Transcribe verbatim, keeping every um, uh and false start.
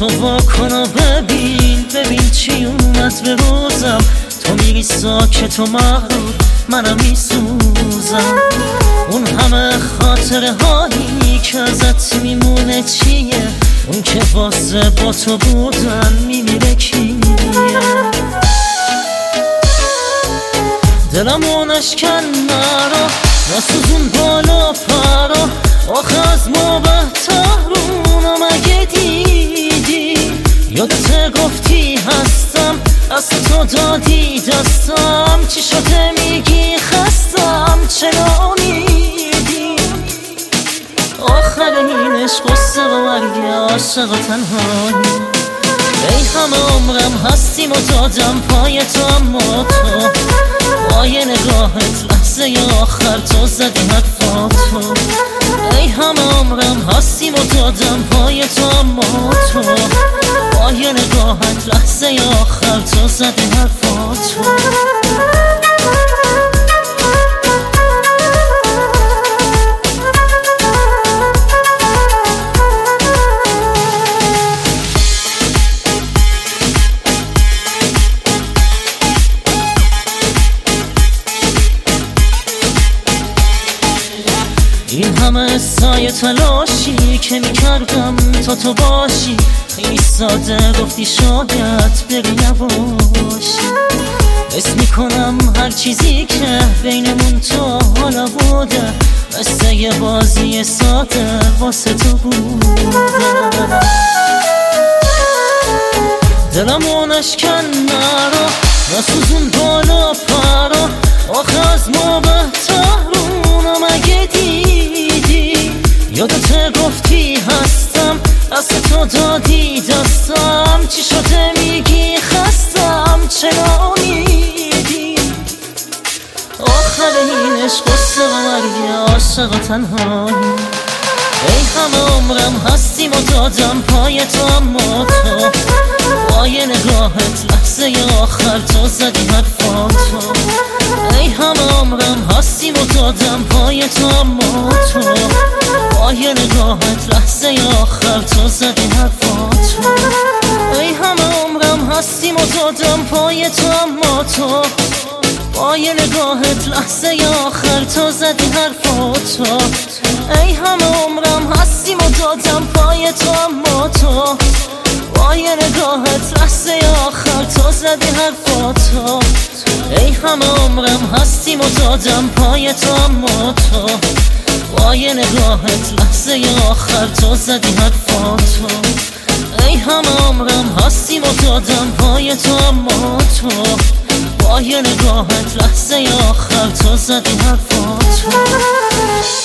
تو واکن و ببین ببین چی اومد به روزم. تو میری ساکت و مغرور، منم میسوزم. اون همه خاطره هایی که ازت میمونه چیه؟ اون که واسه با تو بودن میمیره کیه؟ دلمو نشکن مرا، نسوزون بالا پرا. آخه از ما بهترونو مگه دیدی؟ یادت گفتی هستم، از تو دادی دستم. چی شده میگی خستم، چرا میدی؟ آخر این عشق قصه و مرگ عاشق و تنهایی. ای همه عمرم هستیم و دادم پای تو، اما تو با یه نگاهت لحظه آخر تو زدی حرفاتو. ای همه عمرم هستیم و دادم پای تو، اما تو با یه نگاهت لحظه آخر تو زدی حرفاتو. این همه سایه تلاشی که میکردم تا تو باشی، خیلی ساده گفتی شاید بری نباشی. حس میکنم هر چیزی که بینمون تو حالا بوده، مثل یه بازی ساده واسه تو بوده. دلمو نشکن مرا، نسوزون بالا پرا. آخه از ما بهترونو مگه دیدی؟ یادت گفتی هستم، از تو دادی دستم. چی شده میگی خستم، چرا میدی؟ آخر این عشق قصه و مرگ عاشق و تنهایی. ای همه عمرم هستیم و دادم پای تو، اما تو با یه نگاهت لحظه آخر تو زدی حرفاتو. ای همه عمرم هستیم و دادم پای تو، اما تو با یه نگاهت لحظه آخر تو زدی حرفاتو. ای همه عمرم هستیم و دادم پای تو، اما تو با یه نگاهت لحظه آخر تو زدی حرفاتو. ای همه عمرم هستیم و دادم پای تو، اما تو با یه نگاهت لحظه آخر تو زدی حرفاتو. ای همه عمرم هستیم و دادم پای تو، اما تو با یه نگاهت لحظه آخر تو زدی حرفاتو. ای همه عمرم هستیم و دادم پای تو، اما تو با یه نگاهت لحظه آخر تو زدی حرفاتو.